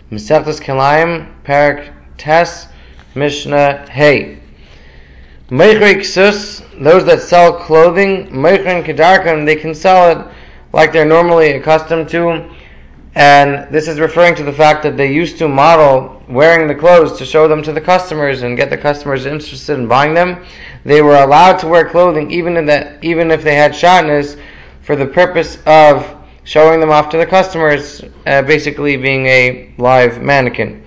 Masechtas Kilayim, Parak Tes, Mishnah Hey. Meichri Ksus, those that sell clothing, Meichrin Kedarkan, they can sell it like they're normally accustomed to. And this is referring to the fact that they used to model wearing the clothes to show them to the customers and get the customers interested in buying them. They were allowed to wear clothing even if they had shatnez, for the purpose of showing them off to the customers, basically being a live mannequin.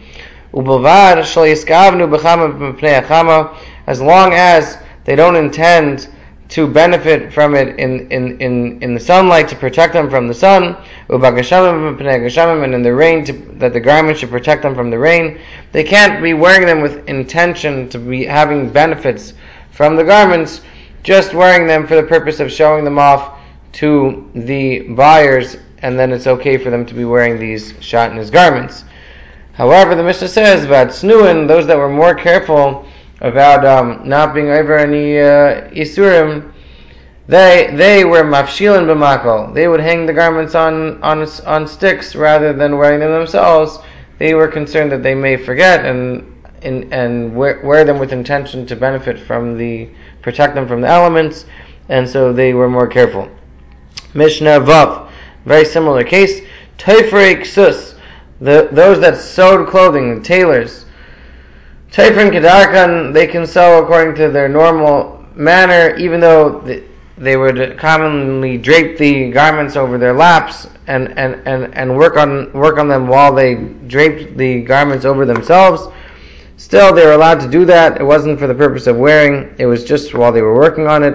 As long as they don't intend to benefit from it in the sunlight, to protect them from the sun, and in the rain, that the garment should protect them from the rain. They can't be wearing them with intention to be having benefits from the garments, just wearing them for the purpose of showing them off to the buyers, and then it's okay for them to be wearing these shatnez garments. However, the Mishnah says about snuin, those that were more careful about not being over any isurim, they were mafshilin b'makol. They would hang the garments on sticks rather than wearing them themselves. They were concerned that they may forget and wear them with intention to benefit protect them from the elements, and so they were more careful. Mishnah Vav, very similar case. Teifrei Ksus, those that sewed clothing, the tailors. Teifrin Kedarkan, they can sew according to their normal manner, even though they would commonly drape the garments over their laps and work on them while they draped the garments over themselves. Still, they were allowed to do that. It wasn't for the purpose of wearing. It was just while they were working on it.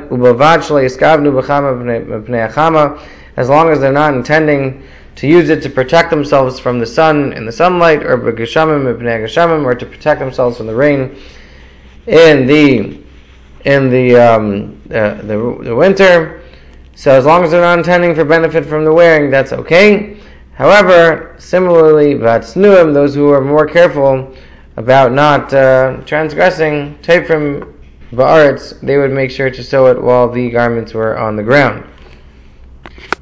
As long as they're not intending to use it to protect themselves from the sun in the sunlight, or or to protect themselves from the rain in the winter. So as long as they're not intending for benefit from the wearing, that's okay. However, similarly, Vatsnuim, those who are more careful about not transgressing, Teifrim Ba'aretz, they would make sure to sew it while the garments were on the ground.